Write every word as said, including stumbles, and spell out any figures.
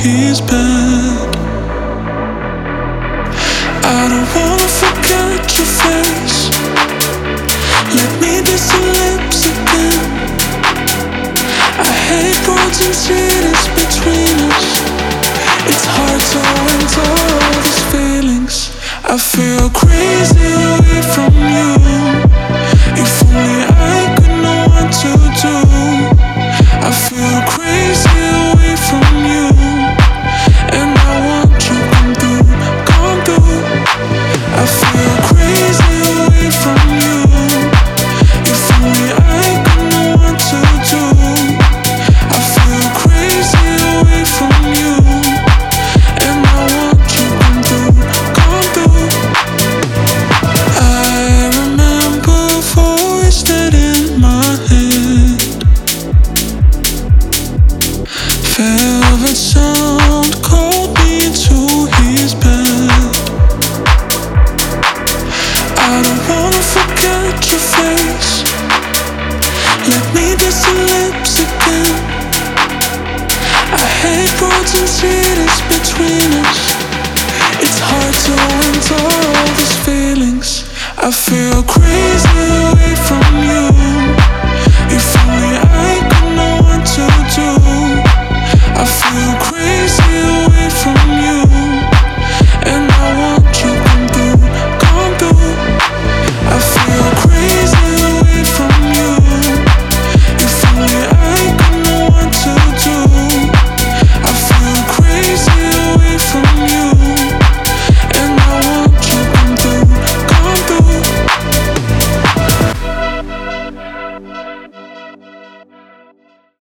his bed. I don't wanna forget your face. Let me kiss your lips again. I hate words and cities between us. It's hard to endure all these feelings. I feel crazy away from you. If only I could know what to do. I feel crazy away from you, and I want you come through, come through. I feel crazy away from you. If only I could know what to do. I feel crazy away from you, and I want you come through, come through. I remember a voice that in my head, velvet sound called me to his bed. I don't wanna forget your face. Let me kiss your lips again. I hate words and cities between us. It's hard to endure all these feelings. I feel crazy away from you.